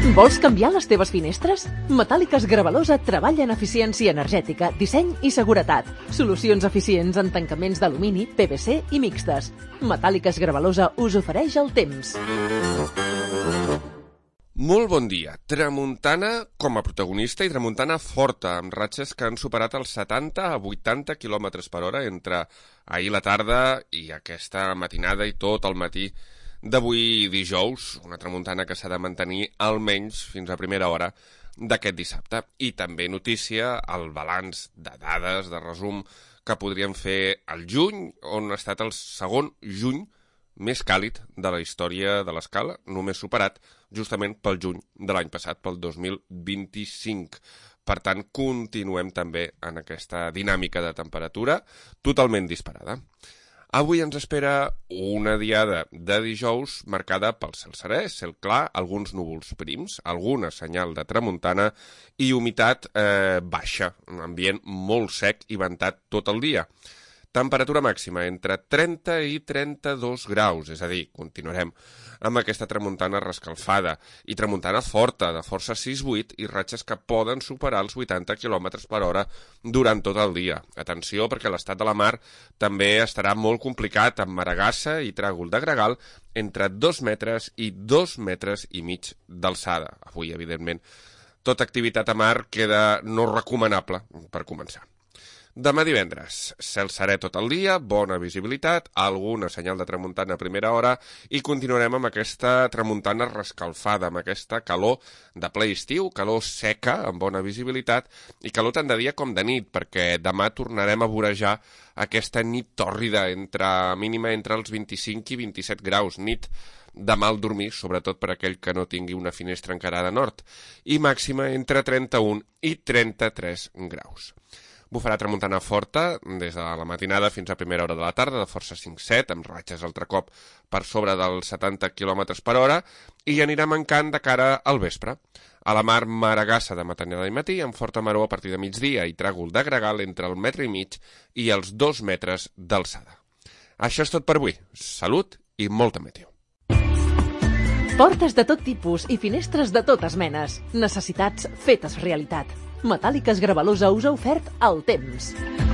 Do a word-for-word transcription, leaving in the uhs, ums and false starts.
Vols canviar les teves finestres? Metàl·liques Gravalosa treballa en eficiència energètica, disseny i seguretat. Solucions eficients en tancaments d'alumini, P V C i mixtes. Metàl·liques Gravalosa us ofereix el temps. Molt bon dia. Tramuntana com a protagonista i tramuntana forta, amb ratxes que han superat els setanta a vuitanta quilòmetres per hora entre ahir la tarda i aquesta matinada i tot el matí d'avui dijous, una tramuntana que s'ha de mantenir almenys fins a primera hora d'aquest dissabte. I també notícia, el balanç de dades, de resum, que podríem fer al juny, on ha estat el segon juny més càlid de la història de l'escala, només superat justament pel juny de l'any passat, pel dos mil vint-i-cinc. Per tant, continuem també en aquesta dinàmica de temperatura totalment disparada. Avui ens espera una diada de dijous marcada pel cel serè, cel clar, alguns núvols prims, alguna senyal de tramuntana i humitat eh, baixa, un ambient molt sec i ventat tot el dia. Temperatura màxima entre trenta i trenta-dos graus, és a dir, continuarem amb aquesta tramuntana rescalfada i tramuntana forta, de força sis vuit i ratxes que poden superar els vuitanta quilòmetres per hora durant tot el dia. Atenció, perquè l'estat de la mar també estarà molt complicat amb maragassa i tràgol de gregal entre dos metres i dos metres i mig d'alçada. Avui, evidentment, tota activitat a mar queda no recomanable per començar. Demà divendres, cel serè tot el dia, bona visibilitat, alguna senyal de tramuntana a primera hora i continuarem amb aquesta tramuntana rescalfada, amb aquesta calor de ple estiu, calor seca, amb bona visibilitat i calor tant de dia com de nit, perquè demà tornarem a vorejar aquesta nit tòrrida, entre, mínima entre els vint-i-cinc i vint-i-set graus, nit de mal dormir, sobretot per aquell que no tingui una finestra encarada a nord, i màxima entre trenta-un i trenta-tres graus. Bufarà tramuntana forta des de la matinada fins a primera hora de la tarda, de força cinc set, amb ratxes altre cop per sobre dels setanta quilòmetres per hora, i anirà mancant de cara al vespre. A la mar, maragassa de matinada i matí, amb forta maror a partir de migdia i tràgol de gregal entre el metre i mig i els dos metres d'alçada. Això és tot per avui. Salut i molta meteo. Portes de tot tipus i finestres de totes menes. Necessitats fetes realitat. Metàl·liques Gravalosa us ha ofert el temps.